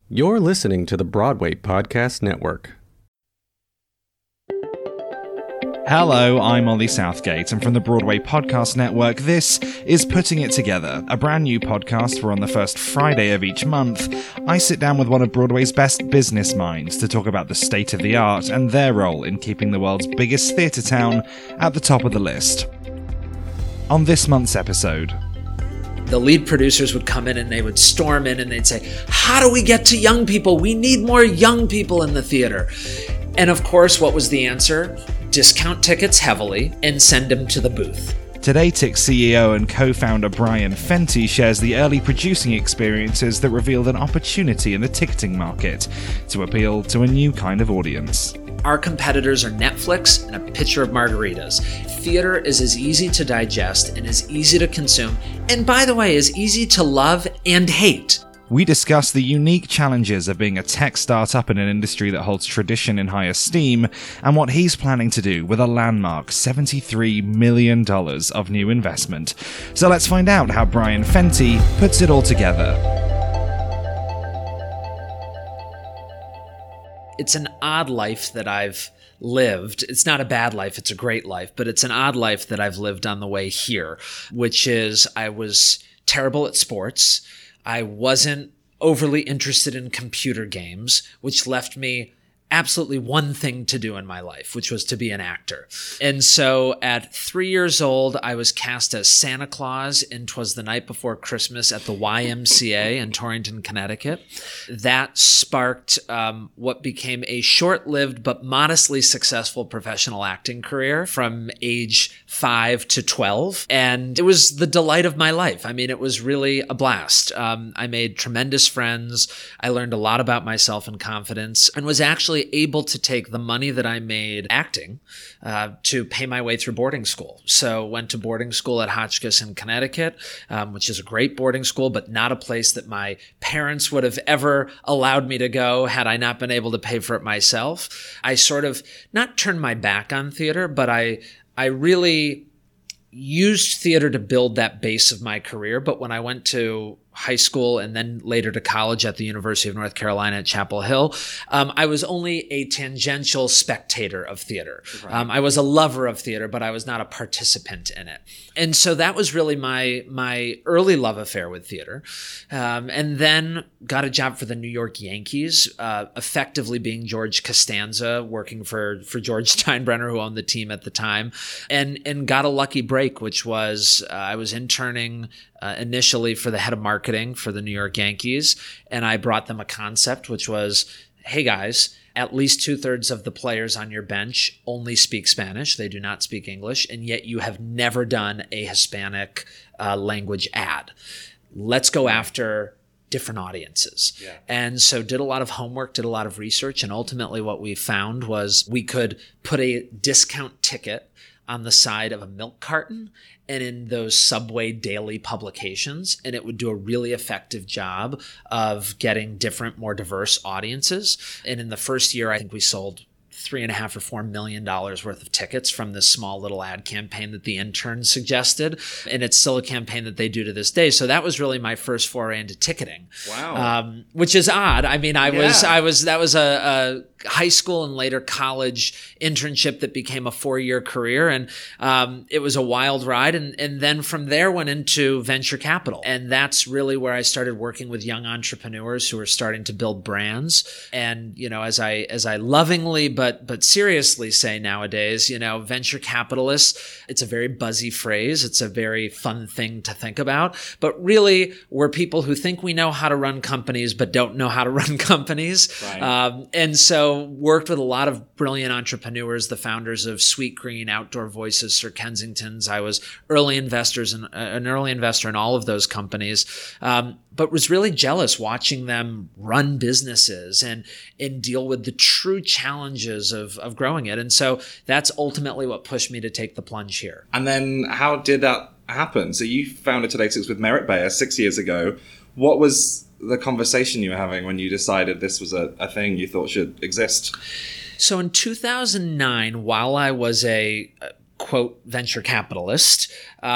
You're listening to the Broadway Podcast Network. Hello, I'm Ollie Southgate, and from the Broadway Podcast Network, this is Putting It Together, a brand new podcast where on the first Friday of each month, I sit down with one of Broadway's best business minds to talk about the state of the art and their role in keeping the world's biggest theatre town at the top of the list. On this month's episode, the lead producers would come in and they would storm in and they'd say, "How do we get to young people? We need more young people in the theater." And of course, what was the answer? Discount tickets heavily and send them to the booth. Today, TICK CEO and co-founder Brian Fenty shares the early producing experiences that revealed an opportunity in the ticketing market to appeal to a new kind of audience. Our competitors are Netflix and a pitcher of margaritas. Theater is as easy to digest and as easy to consume, and by the way, as easy to love and hate. We discuss the unique challenges of being a tech startup in an industry that holds tradition in high esteem, and what he's planning to do with a landmark $73 million of new investment. So let's find out how Brian Fenty puts it all together. It's an odd life that I've lived. It's not a bad life, it's a great life, but it's an odd life that I've lived on the way here, which is I was terrible at sports. I wasn't overly interested in computer games, which left me absolutely one thing to do in my life, which was to be an actor. And so at 3 years old, I was cast as Santa Claus in 'Twas the Night Before Christmas at the YMCA in Torrington, Connecticut. That sparked what became a short-lived but modestly successful professional acting career from age 5 to 12. And it was the delight of my life. I mean, it was really a blast. I made tremendous friends. I learned a lot about myself and confidence, and was actually able to take the money that I made acting to pay my way through boarding school. So went to boarding school at Hotchkiss in Connecticut, which is a great boarding school, but not a place that my parents would have ever allowed me to go had I not been able to pay for it myself. I sort of not turned my back on theater, but I really used theater to build that base of my career. But when I went to high school and then later to college at the University of North Carolina at Chapel Hill, I was only a tangential spectator of theater. Right. I was a lover of theater, but I was not a participant in it. And so that was really my early love affair with theater. And then got a job for the New York Yankees, effectively being George Costanza, working for George Steinbrenner, who owned the team at the time, and got a lucky break, which was I was interning initially for the head of marketing for the New York Yankees. And I brought them a concept, which was, hey guys, at least 2/3 of the players on your bench only speak Spanish. They do not speak English. And yet you have never done a Hispanic language ad. Let's go after different audiences. Yeah. And so did a lot of homework, did a lot of research. And ultimately what we found was we could put a discount ticket on the side of a milk carton and in those Subway daily publications, and it would do a really effective job of getting different, more diverse audiences. And in the first year, I think we sold $3.5 or $4 million worth of tickets from this small little ad campaign that the intern suggested. And it's still a campaign that they do to this day. So that was really my first foray into ticketing. Wow. Which is odd. I mean, that was a high school and later college internship that became a 4-year career. And it was a wild ride. And then from there went into venture capital. And that's really where I started working with young entrepreneurs who were starting to build brands. And, you know, as I lovingly but seriously say nowadays, you know, venture capitalists, it's a very buzzy phrase. It's a very fun thing to think about. But really, we're people who think we know how to run companies, but don't know how to run companies. Right. And so worked with a lot of brilliant entrepreneurs, the founders of Sweet Green, Outdoor Voices, Sir Kensington's. I was an early investor in all of those companies, but was really jealous watching them run businesses and deal with the true challenges of growing it. And so that's ultimately what pushed me to take the plunge here. And then how did that happen? So you founded TodayTix with Merritt Bayer 6 years ago. What was the conversation you were having when you decided this was a thing you thought should exist? So in 2009, while I was a quote, venture capitalist.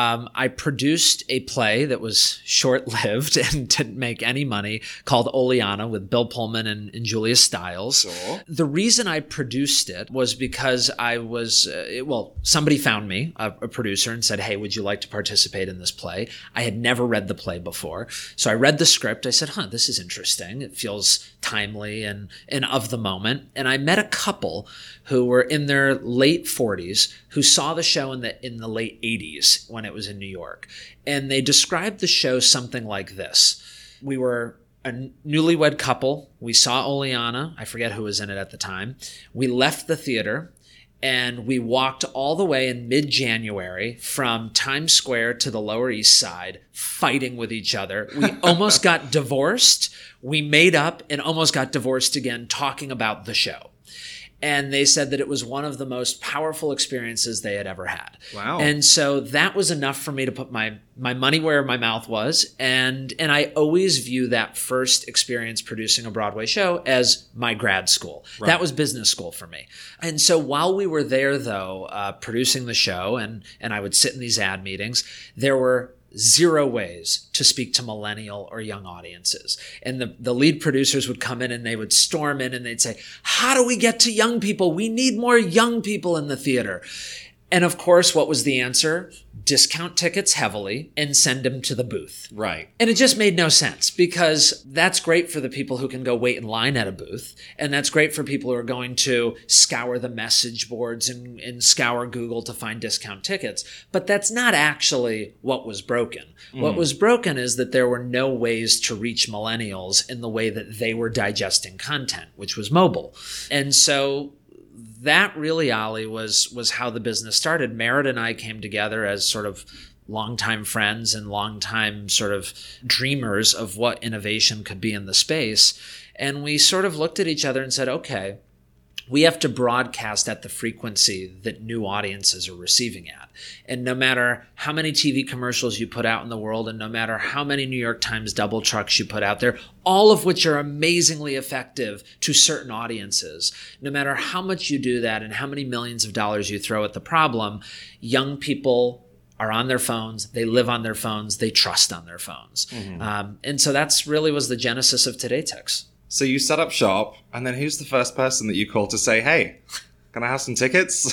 I produced a play that was short-lived and didn't make any money called Oleana with Bill Pullman and Julia Stiles. Sure. The reason I produced it was because I was, somebody found me, a producer, and said, hey, would you like to participate in this play? I had never read the play before. So I read the script. I said, this is interesting. It feels timely and of the moment. And I met a couple who were in their late 40s who saw the show in the late 80s when it was in New York. And they described the show something like this. We were a newlywed couple. We saw Oleana. I forget who was in it at the time. We left the theater and we walked all the way in mid-January from Times Square to the Lower East Side, fighting with each other. We almost got divorced. We made up and almost got divorced again, talking about the show. And they said that it was one of the most powerful experiences they had ever had. Wow. And so that was enough for me to put my money where my mouth was. And I always view that first experience producing a Broadway show as my grad school. Right. That was business school for me. And so while we were there, though, producing the show, and I would sit in these ad meetings, there were zero ways to speak to millennial or young audiences. And the lead producers would come in and they would storm in and they'd say, how do we get to young people? We need more young people in the theater. And of course, what was the answer? Discount tickets heavily and send them to the booth. Right. And it just made no sense, because that's great for the people who can go wait in line at a booth. And that's great for people who are going to scour the message boards and scour Google to find discount tickets. But that's not actually what was broken. What was broken is that there were no ways to reach millennials in the way that they were digesting content, which was mobile. And so that really, Ollie, was how the business started. Merritt and I came together as sort of longtime friends and longtime sort of dreamers of what innovation could be in the space. And we sort of looked at each other and said, okay, we have to broadcast at the frequency that new audiences are receiving at. And no matter how many TV commercials you put out in the world, and no matter how many New York Times double trucks you put out there, all of which are amazingly effective to certain audiences, no matter how much you do that and how many millions of dollars you throw at the problem, young people are on their phones, they live on their phones, they trust on their phones. And so that's really was the genesis of Today Ticks. So you set up shop, and then who's the first person that you called to say, hey, can I have some tickets?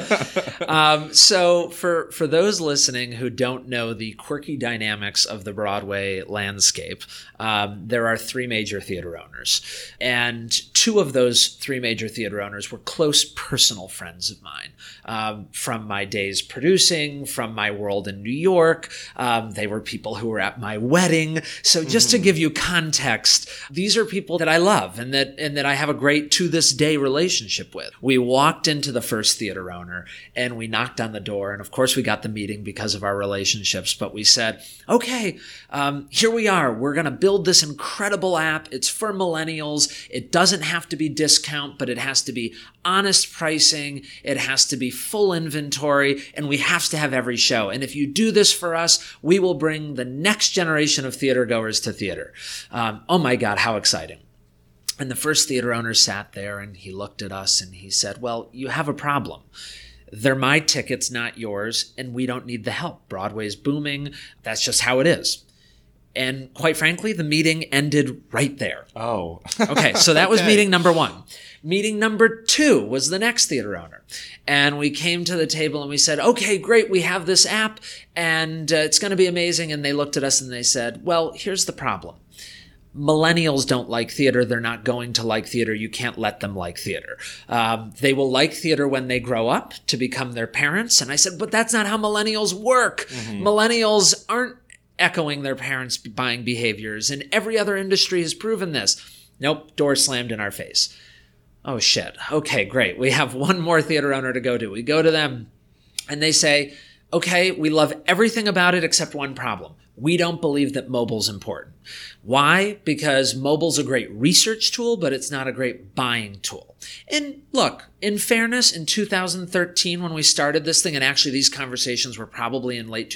So for those listening who don't know the quirky dynamics of the Broadway landscape, there are three major theater owners. And two of those three major theater owners were close personal friends of mine. From my days producing, from my world in New York. They were people who were at my wedding. So just to give you context, these are people that I love and that I have a great to this day relationship with. We walked into the first theater owner and we knocked on the door. And of course we got the meeting because of our relationships, but we said, okay, here we are. We're going to build this incredible app. It's for millennials. It doesn't have to be discount, but it has to be honest pricing. It has to be full inventory, and we have to have every show. And if you do this for us, we will bring the next generation of theater goers to theater. Oh my God, how exciting. And the first theater owner sat there and he looked at us and he said, well, you have a problem. They're my tickets, not yours, and we don't need the help. Broadway's booming. That's just how it is. And quite frankly, the meeting ended right there. Oh. Okay, so that was meeting number one. Meeting number two was the next theater owner. And we came to the table and we said, okay, great, we have this app and it's going to be amazing. And they looked at us and they said, well, here's the problem. Millennials don't like theater. They're not going to like theater. You can't let them like theater. They will like theater when they grow up to become their parents. And I said, but that's not how millennials work. Millennials aren't echoing their parents' buying behaviors, and every other industry has proven this. Nope, door slammed in our face. Oh shit. Okay, great. We have one more theater owner to go to. We go to them and they say, okay, we love everything about it except one problem. We don't believe that mobile's important. Why? Because mobile's a great research tool, but it's not a great buying tool. And look, in fairness, in 2013, when we started this thing, and actually these conversations were probably in late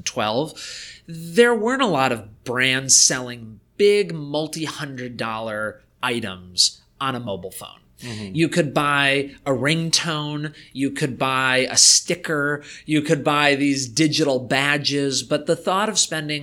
2012, there weren't a lot of brands selling big multi-$100 items on a mobile phone. You could buy a ringtone, you could buy a sticker, you could buy these digital badges, but the thought of spending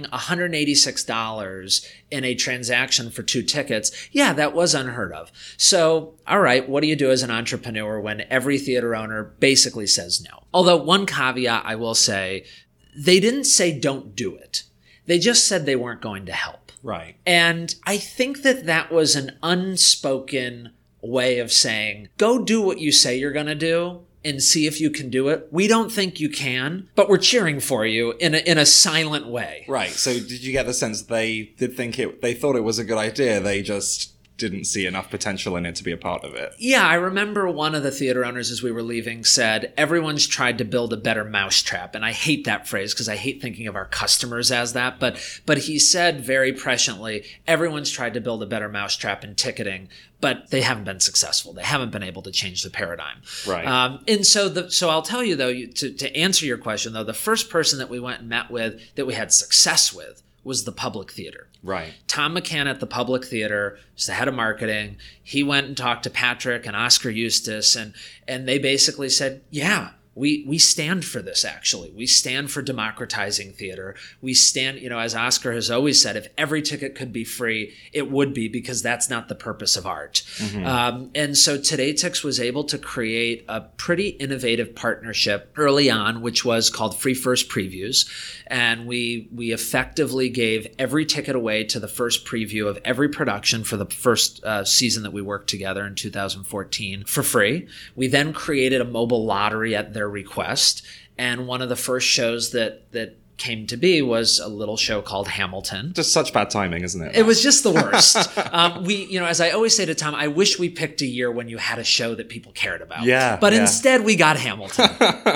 $186 in a transaction for 2 tickets, yeah, that was unheard of. So, all right, what do you do as an entrepreneur when every theater owner basically says no? Although one caveat I will say, they didn't say don't do it. They just said they weren't going to help. Right. And I think that was an unspoken way of saying, go do what you say you're going to do and see if you can do it. We don't think you can, but we're cheering for you in a silent way. Right. So did you get the sense they thought it was a good idea, they just didn't see enough potential in it to be a part of it? Yeah, I remember one of the theater owners as we were leaving said, everyone's tried to build a better mousetrap. And I hate that phrase because I hate thinking of our customers as that. But he said very presciently, everyone's tried to build a better mousetrap in ticketing, but they haven't been successful. They haven't been able to change the paradigm. Right. And so I'll tell you, though, to answer your question, though, the first person that we went and met with that we had success with was the Public Theater. Right. Tom McCann at the Public Theater was the head of marketing. He went and talked to Patrick and Oscar Eustace, and they basically said, yeah, we stand for this, actually. We stand for democratizing theater. We stand, as Oscar has always said, if every ticket could be free, it would be, because that's not the purpose of art. Mm-hmm. And so TodayTix was able to create a pretty innovative partnership early on, which was called Free First Previews. And we effectively gave every ticket away to the first preview of every production for the first season that we worked together in 2014 for free. We then created a mobile lottery at their request. And one of the first shows that came to be was a little show called Hamilton. Just such bad timing, isn't it? It was just the worst. As I always say to Tom, I wish we picked a year when you had a show that people cared about. Yeah. But instead we got Hamilton.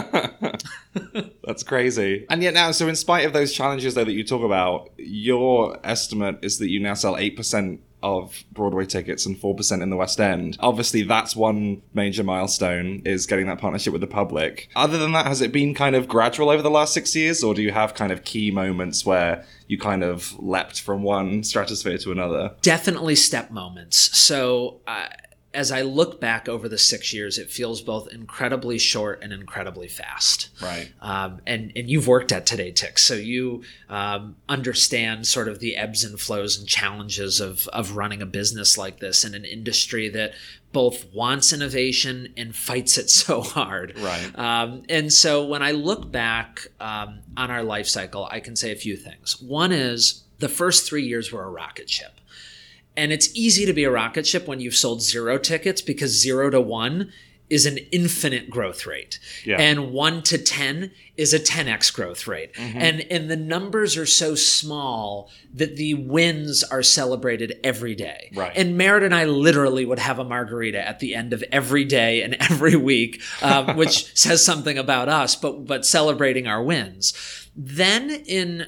That's crazy. And yet now, so in spite of those challenges though that you talk about, your estimate is that you now sell 8% of Broadway tickets and 4% in the West End. Obviously, that's one major milestone, is getting that partnership with the Public. Other than that, has it been kind of gradual over the last 6 years, or do you have kind of key moments where you kind of leapt from one stratosphere to another? Definitely step moments. So as I look back over the 6 years, it feels both incredibly short and incredibly fast. Right. And you've worked at TodayTix, so you understand sort of the ebbs and flows and challenges of running a business like this in an industry that both wants innovation and fights it so hard. Right. And so when I look back on our life cycle, I can say a few things. One is the first 3 years were a rocket ship. And it's easy to be a rocket ship when you've sold 0 tickets, because 0 to 1 is an infinite growth rate. Yeah. And 1 to 10 is a 10x growth rate. Mm-hmm. And the numbers are so small that the wins are celebrated every day. Right. And Merritt and I literally would have a margarita at the end of every day and every week, which says something about us, but celebrating our wins. Then in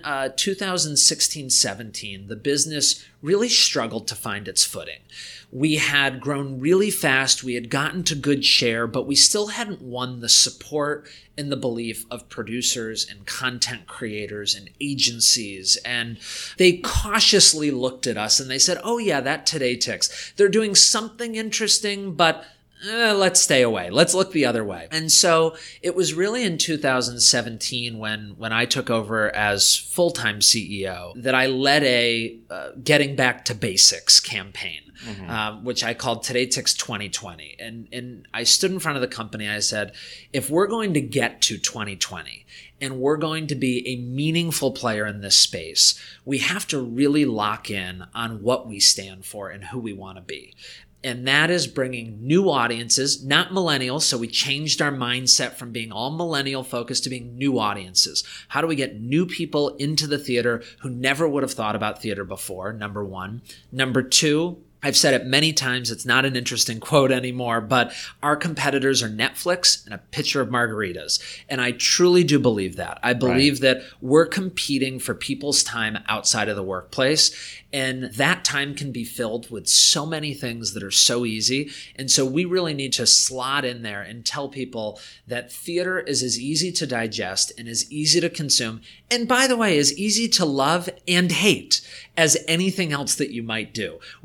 2016-17, the business really struggled to find its footing. We had grown really fast. We had gotten to good share, but we still hadn't won the support and the belief of producers and content creators and agencies. And they cautiously looked at us and they said, oh yeah, that TodayTix. They're doing something interesting, but let's stay away. Let's look the other way. And so it was really in 2017 when I took over as full-time CEO that I led a Getting Back to Basics campaign, which I called TodayTix 2020. And I stood in front of the company and I said, if we're going to get to 2020 and we're going to be a meaningful player in this space, we have to really lock in on what we stand for and who we want to be. And that is bringing new audiences, not millennials. So we changed our mindset from being all millennial focused to being new audiences. How do we get new people into the theater who never would have thought about theater before? Number one. Number two, I've said it many times, it's not an interesting quote anymore, but our competitors are Netflix and a pitcher of margaritas. And I truly do believe that. I believe that we're competing for people's time outside of the workplace. And that time can be filled with so many things that are so easy. And so we really need to slot in there and tell people that theater is as easy to digest and as easy to consume. And by the way, as easy to love and hate as anything else that you might do. We all have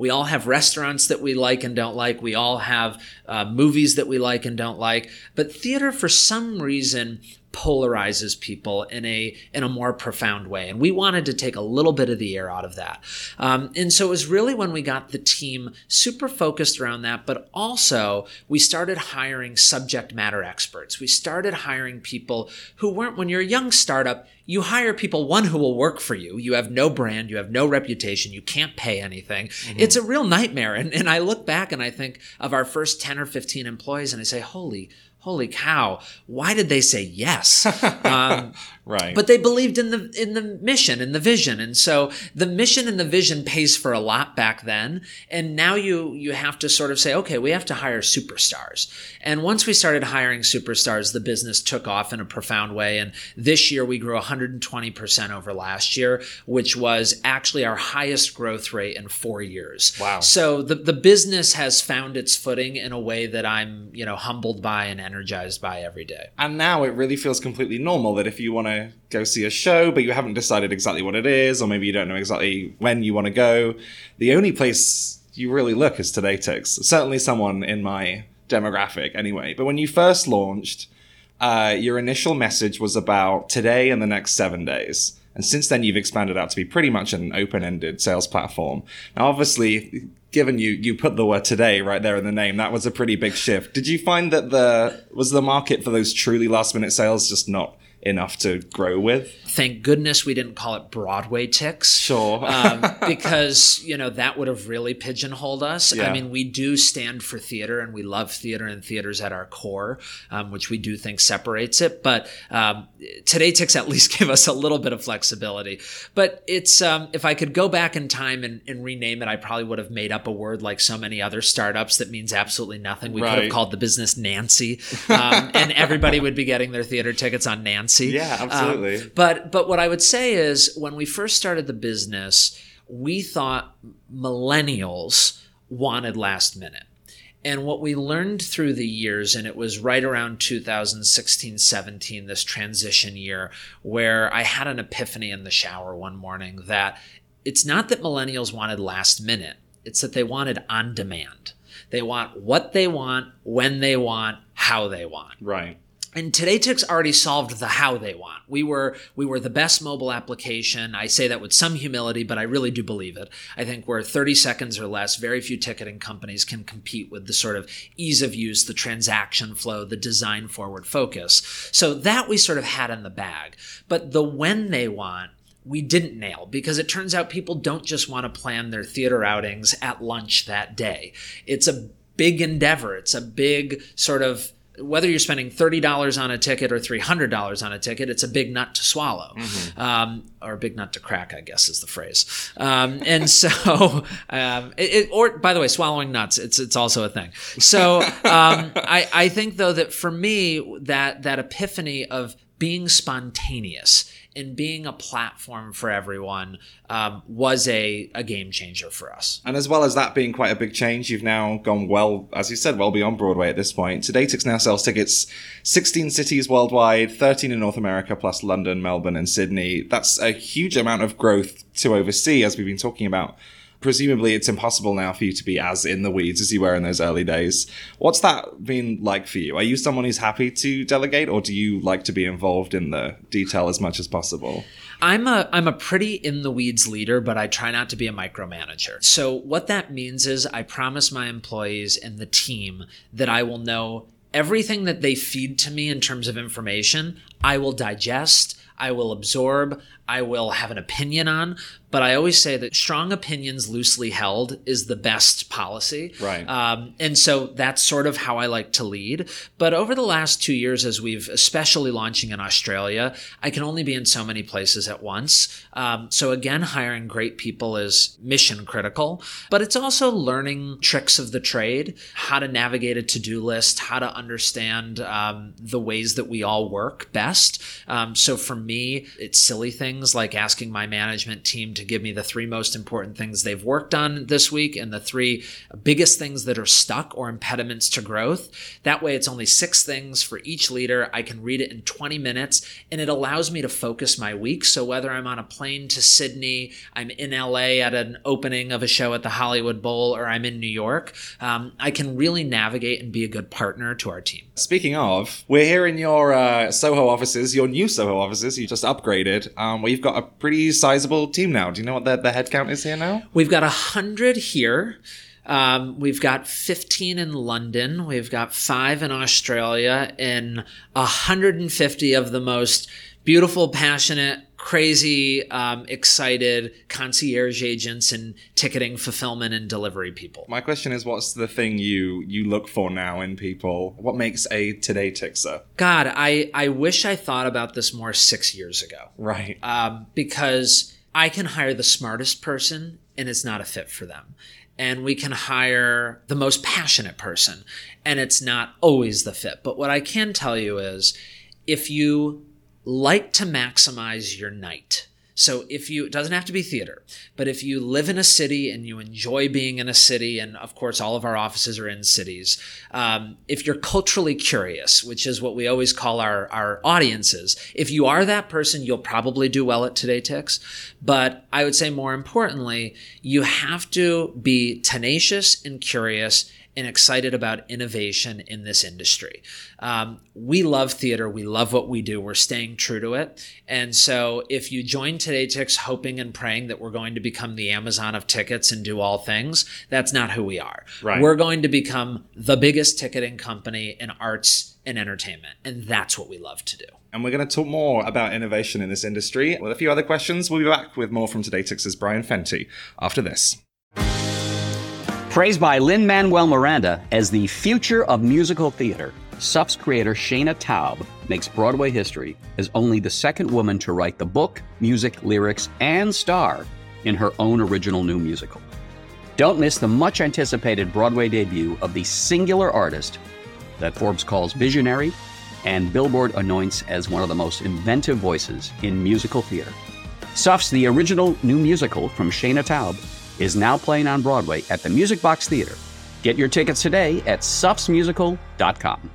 restaurants that we like and don't like. We all have movies that we like and don't like. But theater, for some reason, polarizes people in a more profound way. And we wanted to take a little bit of the air out of that. And so it was really when we got the team super focused around that, but also we started hiring subject matter experts. We started hiring people who weren't, when you're a young startup, you hire people, one, who will work for you. You have no brand, you have no reputation, you can't pay anything. Mm-hmm. It's a real nightmare. And I look back and I think of our first 10 or 15 employees and I say, holy cow, why did they say yes? Right. But they believed in the mission and the vision. And so the mission and the vision pays for a lot back then. And now you have to sort of say, okay, we have to hire superstars. And once we started hiring superstars, the business took off in a profound way. And this year we grew 120% over last year, which was actually our highest growth rate in 4 years. Wow. So the business has found its footing in a way that I'm, humbled by and energized by every day. And now it really feels completely normal that if you want to go see a show, but you haven't decided exactly what it is, or maybe you don't know exactly when you want to go, the only place you really look is TodayTix. Certainly someone in my demographic anyway. But when you first launched, your initial message was about today and the next 7 days. And since then, you've expanded out to be pretty much an open-ended sales platform. Now, obviously, given you put the word today right there in the name, that was a pretty big shift. Did you find that was the market for those truly last-minute sales just not enough to grow with? Thank goodness we didn't call it Broadway Ticks. Sure. Because, that would have really pigeonholed us. Yeah. I mean, we do stand for theater and we love theater and theater's at our core, which we do think separates it. But TodayTix at least give us a little bit of flexibility. But it's if I could go back in time and rename it, I probably would have made up a word like so many other startups that means absolutely nothing. We could have called the business Nancy, and everybody would be getting their theater tickets on Nancy. Yeah, absolutely. But what I would say is when we first started the business, we thought millennials wanted last minute. And what we learned through the years, and it was right around 2016, 17, this transition year, where I had an epiphany in the shower one morning that it's not that millennials wanted last minute, it's that they wanted on demand. They want what they want, when they want, how they want. Right. And TodayTix already solved the how they want. We were the best mobile application. I say that with some humility, but I really do believe it. I think we're 30 seconds or less. Very few ticketing companies can compete with the sort of ease of use, the transaction flow, the design forward focus. So that we sort of had in the bag. But the when they want, we didn't nail, because it turns out people don't just want to plan their theater outings at lunch that day. It's a big endeavor. It's a big sort of, whether you're spending $30 on a ticket or $300 on a ticket, it's a big nut to swallow, or a big nut to crack, I guess is the phrase. And so, or by the way, swallowing nuts, it's also a thing. So I think though that for me, that epiphany of being spontaneous and being a platform for everyone was a game changer for us. And as well as that being quite a big change, you've now gone well, as you said, well beyond Broadway at this point. TodayTix now sells tickets 16 cities worldwide, 13 in North America, plus London, Melbourne, and Sydney. That's a huge amount of growth to oversee, as we've been talking about. Presumably, it's impossible now for you to be as in the weeds as you were in those early days. What's that been like for you? Are you someone who's happy to delegate, or do you like to be involved in the detail as much as possible? I'm a pretty in the weeds leader, but I try not to be a micromanager. So what that means is I promise my employees and the team that I will know everything that they feed to me in terms of information. I will digest, I will absorb, I will have an opinion on, but I always say that strong opinions loosely held is the best policy. Right. And so that's sort of how I like to lead. But over the last 2 years, as we've especially launching in Australia, I can only be in so many places at once. So again, hiring great people is mission critical, but it's also learning tricks of the trade, how to navigate a to-do list, how to understand the ways that we all work best. best. So for me, it's silly things like asking my management team to give me the 3 most important things they've worked on this week and the 3 biggest things that are stuck or impediments to growth. That way, it's only 6 things for each leader. I can read it in 20 minutes, and it allows me to focus my week. So whether I'm on a plane to Sydney, I'm in LA at an opening of a show at the Hollywood Bowl, or I'm in New York, I can really navigate and be a good partner to our team. Speaking of, we're here in your Soho offices, your new Soho offices. You just upgraded. We've got a pretty sizable team now. Do you know what the head count is here now? We've got 100 here. We've got 15 in London. We've got 5 in Australia, and 150 of the most beautiful, passionate, crazy, excited concierge agents and ticketing, fulfillment, and delivery people. My question is, what's the thing you look for now in people? What makes a Today Tixer? God, I wish I thought about this more 6 years ago. Right. Because I can hire the smartest person, and it's not a fit for them. And we can hire the most passionate person, and it's not always the fit. But what I can tell you is, if you like to maximize your night, so it doesn't have to be theater, but if you live in a city and you enjoy being in a city, and of course all of our offices are in cities, if you're culturally curious, which is what we always call our audiences, if you are that person, you'll probably do well at Today Tix. But I would say more importantly, you have to be tenacious and curious and excited about innovation in this industry. We love theater. We love what we do. We're staying true to it. And so if you join Today Tix hoping and praying that we're going to become the Amazon of tickets and do all things, that's not who we are. Right. We're going to become the biggest ticketing company in arts and entertainment. And that's what we love to do. And we're going to talk more about innovation in this industry with a few other questions. We'll be back with more from Today Tix's Brian Fenty after this. Praised by Lin-Manuel Miranda as the future of musical theater, SUF's creator Shana Taub makes Broadway history as only the second woman to write the book, music, lyrics, and star in her own original new musical. Don't miss the much-anticipated Broadway debut of the singular artist that Forbes calls visionary and Billboard anoints as one of the most inventive voices in musical theater. SUF's The Original New Musical from Shana Taub is now playing on Broadway at the Music Box Theater. Get your tickets today at sufsmusical.com.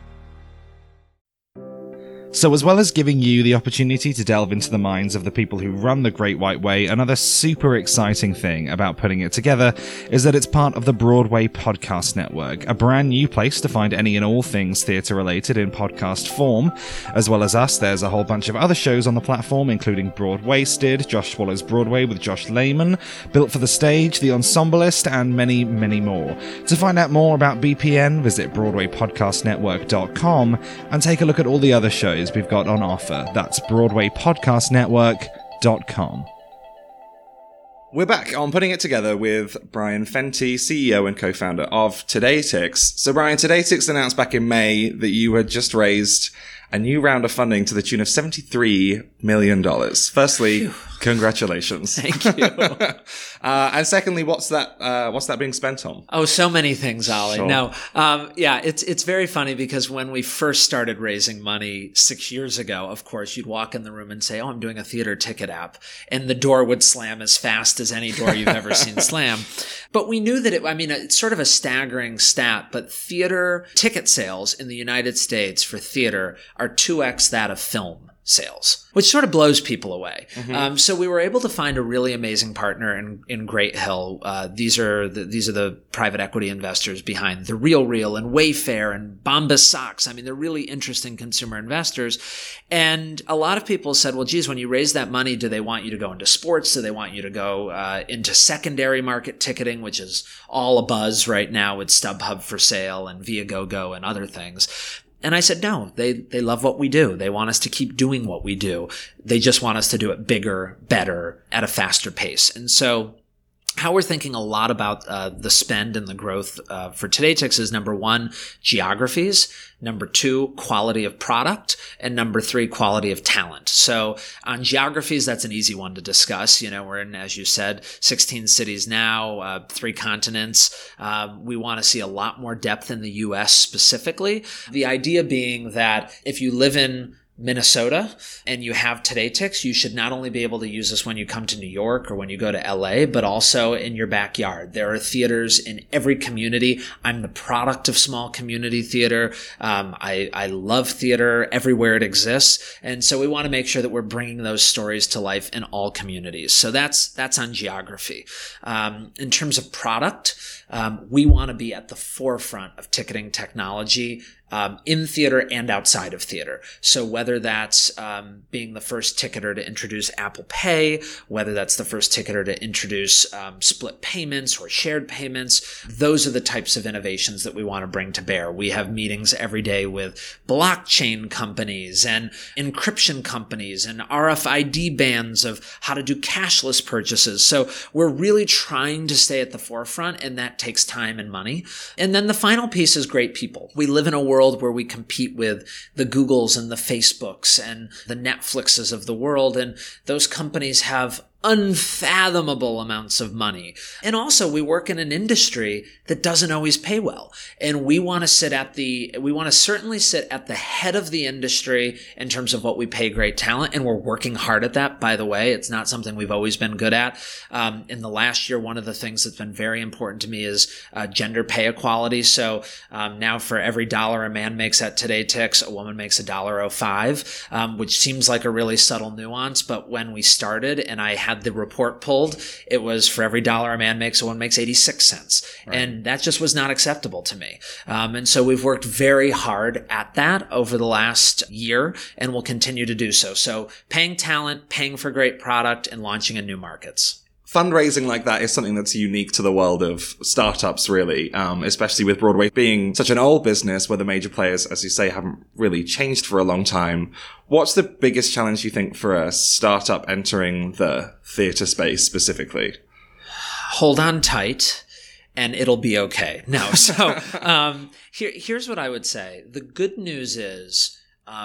So as well as giving you the opportunity to delve into the minds of the people who run the Great White Way, another super exciting thing about putting it together is that it's part of the Broadway Podcast Network, a brand new place to find any and all things theatre related in podcast form. As well as us, there's a whole bunch of other shows on the platform, including Broadwasted, Josh Swallows Broadway with Josh Lehman, Built for the Stage, The Ensemblist, and many, many more. To find out more about BPN, visit BroadwayPodcastNetwork.com and take a look at all the other shows we've got on offer. That's BroadwayPodcastNetwork.com. We're back on Putting It Together with Brian Fenty, CEO and co-founder of Today Tix. So Brian, Today Tix announced back in May that you had just raised a new round of funding to the tune of $73 million. Firstly, congratulations. Thank you. And secondly, what's that being spent on? Oh, so many things, Ollie. Sure. No, it's very funny because when we first started raising money 6 years ago, of course, you'd walk in the room and say, "Oh, I'm doing a theater ticket app," and the door would slam as fast as any door you've ever seen slam. But we knew that it's sort of a staggering stat, but theater ticket sales in the United States for theater are 2x that of film sales, which sort of blows people away. Mm-hmm. So we were able to find a really amazing partner in Great Hill. These are the private equity investors behind The Real Real and Wayfair and Bombas Socks. I mean, they're really interesting consumer investors. And a lot of people said, well, geez, when you raise that money, do they want you to go into sports? Do they want you to go into secondary market ticketing, which is all a buzz right now with StubHub for sale and Viagogo and other things? And I said, no, they love what we do. They want us to keep doing what we do. They just want us to do it bigger, better, at a faster pace. And so how we're thinking a lot about the spend and the growth for Today Tix is, number one, geographies, number two, quality of product, and number three, quality of talent. So on geographies, that's an easy one to discuss. We're in, as you said, 16 cities now, 3 continents. We want to see a lot more depth in the U.S. specifically. The idea being that if you live in Minnesota and you have Today Ticks, you should not only be able to use this when you come to New York or when you go to LA, but also in your backyard. There are theaters in every community. I'm the product of small community theater. I love theater everywhere it exists. And so we want to make sure that we're bringing those stories to life in all communities. So that's on geography. In terms of product, we want to be at the forefront of ticketing technology in theater and outside of theater. So whether that's being the first ticketer to introduce Apple Pay, whether that's the first ticketer to introduce split payments or shared payments, those are the types of innovations that we want to bring to bear. We have meetings every day with blockchain companies and encryption companies and RFID bands of how to do cashless purchases. So we're really trying to stay at the forefront, and that takes time and money. And then the final piece is great people. We live in a world where we compete with the Googles and the Facebooks and the Netflixes of the world, and those companies have unfathomable amounts of money. And also we work in an industry that doesn't always pay well. And we want to certainly sit at the head of the industry in terms of what we pay great talent. And we're working hard at that, by the way. It's not something we've always been good at. In the last year, one of the things that's been very important to me is gender pay equality. So now for every dollar a man makes at Today Ticks, a woman makes $1.05, which seems like a really subtle nuance. But when we started and I had the report pulled, it was for every dollar a man makes, a woman makes 86 cents. Right. And that just was not acceptable to me. And so we've worked very hard at that over the last year and will continue to do so. So paying talent, paying for great product, and launching in new markets. Fundraising like that is something that's unique to the world of startups, really, especially with Broadway being such an old business where the major players, as you say, haven't really changed for a long time. What's the biggest challenge you think for a startup entering the theater space specifically? Hold on tight and it'll be okay. No. So here's what I would say. The good news is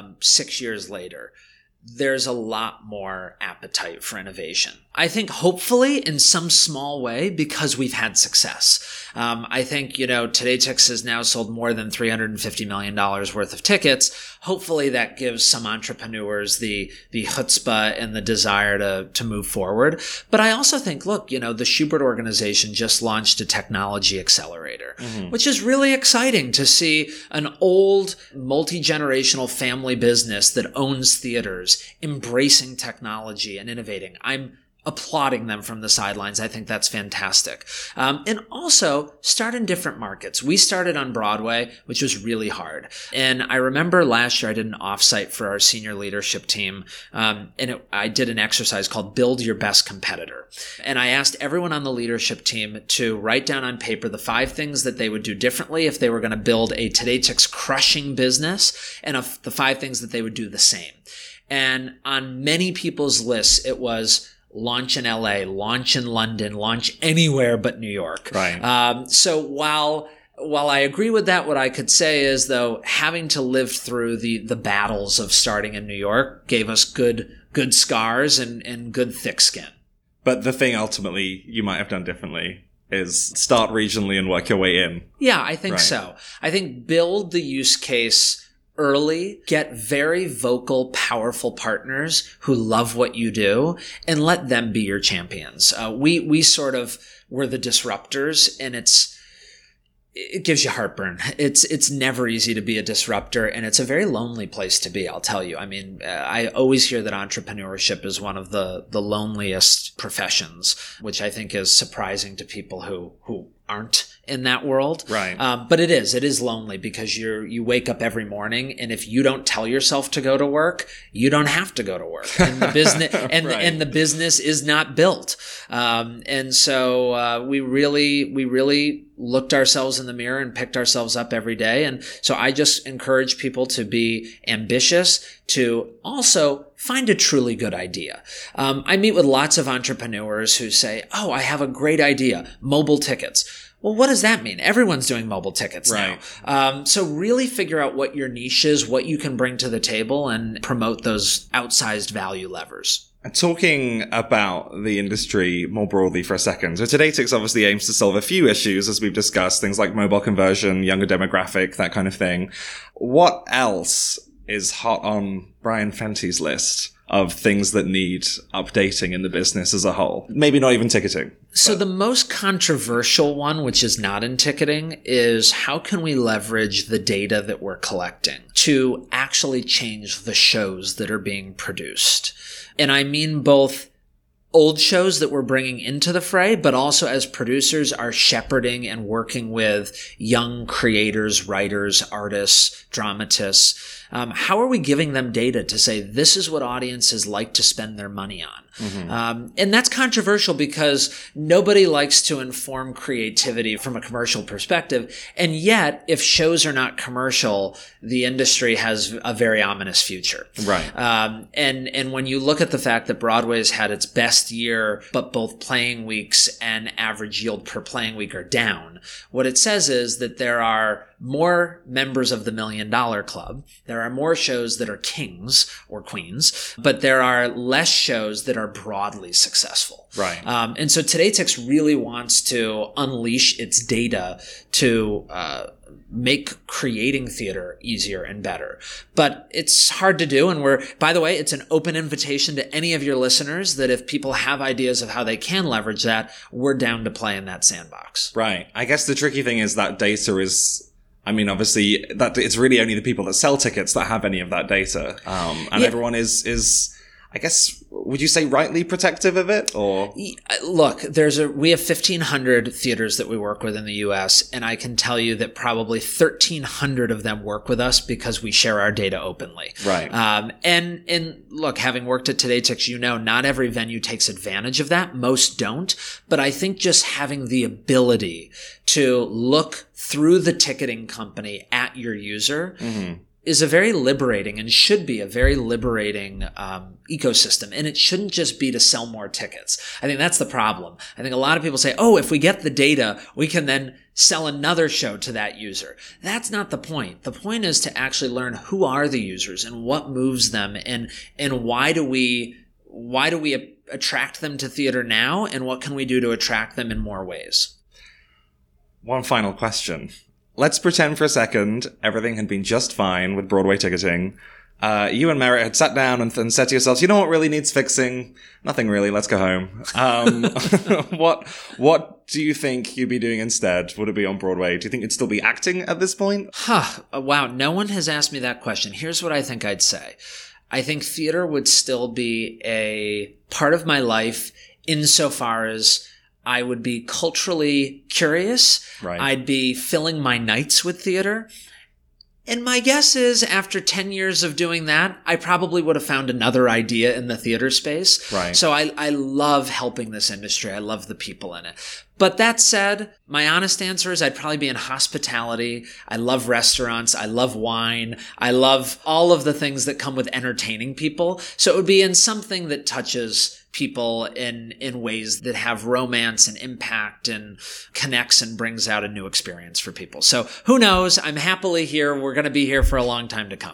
6 years later, there's a lot more appetite for innovation. I think hopefully in some small way because we've had success. I think, Today Ticks has now sold more than $350 million worth of tickets. Hopefully that gives some entrepreneurs the chutzpah and the desire to move forward. But I also think, look, the Schubert organization just launched a technology accelerator, which is really exciting to see an old multi-generational family business that owns theaters embracing technology and innovating. I'm applauding them from the sidelines. I think that's fantastic. And also start in different markets. We started on Broadway, which was really hard. And I remember last year I did an offsite for our senior leadership team. I did an exercise called Build Your Best Competitor. And I asked everyone on the leadership team to write down on paper the 5 things that they would do differently if they were going to build a Today Ticks crushing business, and the 5 things that they would do the same. And on many people's lists, it was launch in LA, launch in London, launch anywhere but New York. Right. So while I agree with that, what I could say is, though, having to live through the battles of starting in New York gave us good scars and good thick skin. But the thing ultimately you might have done differently is start regionally and work your way in. Yeah, I think so. I think build the use case early, get very vocal, powerful partners who love what you do, and let them be your champions. We sort of were the disruptors, and it gives you heartburn. It's never easy to be a disruptor, and it's a very lonely place to be, I'll tell you. I mean, I always hear that entrepreneurship is one of the loneliest professions, which I think is surprising to people who aren't in that world. Right. But it is lonely because you wake up every morning, and if you don't tell yourself to go to work, you don't have to go to work. And the business and the business is not built. And so we really looked ourselves in the mirror and picked ourselves up every day. And so I just encourage people to be ambitious, to also find a truly good idea. I meet with lots of entrepreneurs who say, "Oh, I have a great idea, mobile tickets." Well, what does that mean? Everyone's doing mobile tickets now. So really figure out what your niche is, what you can bring to the table, and promote those outsized value levers. And talking about the industry more broadly for a second, so Today Ticks obviously aims to solve a few issues, as we've discussed, things like mobile conversion, younger demographic, that kind of thing. What else is hot on Brian Fenty's list of things that need updating in the business as a whole? Maybe not even ticketing. So the most controversial one, which is not in ticketing, is how can we leverage the data that we're collecting to actually change the shows that are being produced? And I mean both old shows that we're bringing into the fray, but also as producers are shepherding and working with young creators, writers, artists, dramatists. How are we giving them data to say this is what audiences like to spend their money on? And that's controversial because nobody likes to inform creativity from a commercial perspective. And yet, if shows are not commercial, the industry has a very ominous future. Right. And when you look at the fact that Broadway's had its best year, but both playing weeks and average yield per playing week are down, what it says is that there are more members of the $1 Million Club. There are more shows that are kings or queens, but there are less shows that are broadly successful. Right. And so Today Ticks really wants to unleash its data to make creating theater easier and better. But it's hard to do. And by the way, it's an open invitation to any of your listeners that if people have ideas of how they can leverage that, we're down to play in that sandbox. Right. I guess the tricky thing is that data is, I mean, obviously, that it's really only the people that sell tickets that have any of that data. And everyone is, I guess, would you say rightly protective of it? Or look, we have 1,500 theaters that we work with in the U.S., and I can tell you that probably 1,300 of them work with us because we share our data openly. Right. And look, having worked at Today Ticks, not every venue takes advantage of that. Most don't. But I think just having the ability to look through the ticketing company at your user is a very liberating and should be a very liberating ecosystem. And it shouldn't just be to sell more tickets. I think that's the problem. I think a lot of people say, oh, if we get the data, we can then sell another show to that user. That's not the point. The point is to actually learn who are the users and what moves them and why do we attract them to theater now, and what can we do to attract them in more ways? One final question. Let's pretend for a second everything had been just fine with Broadway ticketing. You and Merritt had sat down and said to yourselves, you know what really needs fixing? Nothing really, let's go home. What do you think you'd be doing instead? Would it be on Broadway? Do you think you'd still be acting at this point? Wow, no one has asked me that question. Here's what I think I'd say. I think theater would still be a part of my life insofar as I would be culturally curious. Right. I'd be filling my nights with theater. And my guess is after 10 years of doing that, I probably would have found another idea in the theater space. Right. So I love helping this industry. I love the people in it. But that said, my honest answer is I'd probably be in hospitality. I love restaurants. I love wine. I love all of the things that come with entertaining people. So it would be in something that touches people in ways that have romance and impact and connects and brings out a new experience for people. So who knows? I'm happily here. We're going to be here for a long time to come.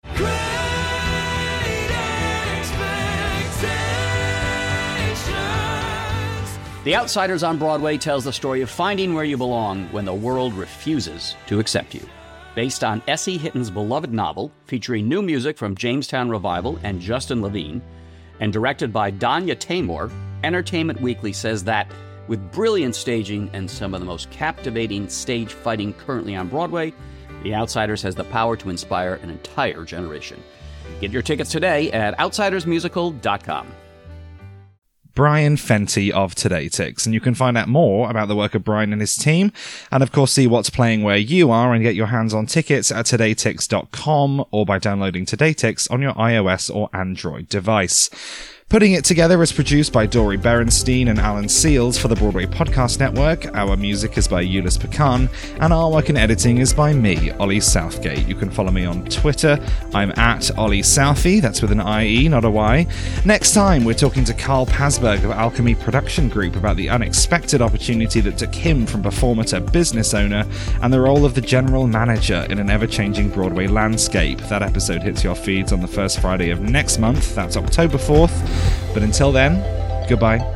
The Outsiders on Broadway tells the story of finding where you belong when the world refuses to accept you. Based on S.E. Hitton's beloved novel, featuring new music from Jamestown Revival and Justin Levine, and directed by Danya Tamor, Entertainment Weekly says that, with brilliant staging and some of the most captivating stage fighting currently on Broadway, The Outsiders has the power to inspire an entire generation. Get your tickets today at outsidersmusical.com. Brian Fenty of Today Ticks, and you can find out more about the work of Brian and his team, and of course see what's playing where you are and get your hands on tickets at todayticks.com or by downloading Today Ticks on your iOS or Android device. Putting It Together is produced by Dory Berenstein and Alan Seals for the Broadway Podcast Network. Our music is by Euless Pecan, and our work in editing is by me, Ollie Southgate. You can follow me on Twitter. I'm at Ollie Southie. That's with an IE, not a Y. Next time, we're talking to Carl Pasberg of Alchemy Production Group about the unexpected opportunity that took him from performer to business owner and the role of the general manager in an ever-changing Broadway landscape. That episode hits your feeds on the first Friday of next month. That's October 4th. But until then, goodbye.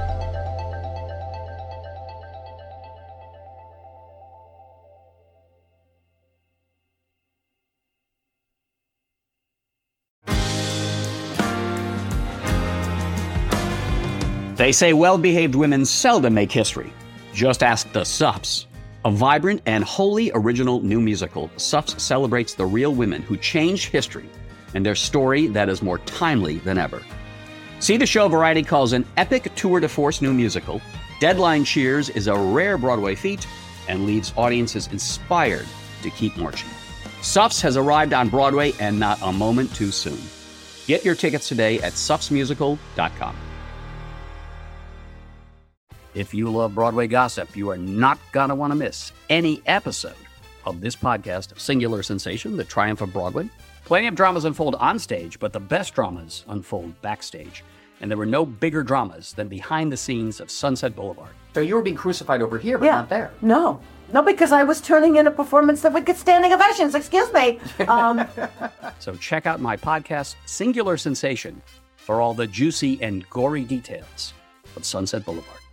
They say well-behaved women seldom make history. Just ask the Suffs. A vibrant and wholly original new musical, Suffs celebrates the real women who changed history and their story that is more timely than ever. See the show Variety calls an epic tour de force new musical. Deadline cheers is a rare Broadway feat and leaves audiences inspired to keep marching. Suffs has arrived on Broadway and not a moment too soon. Get your tickets today at suffsmusical.com. If you love Broadway gossip, you are not going to want to miss any episode of this podcast, Singular Sensation, The Triumph of Broadway. Plenty of dramas unfold on stage, but the best dramas unfold backstage. And there were no bigger dramas than behind the scenes of Sunset Boulevard. So you were being crucified over here, but not there. No, because I was turning in a performance that would get standing ovations. Excuse me. So check out my podcast, Singular Sensation, for all the juicy and gory details of Sunset Boulevard.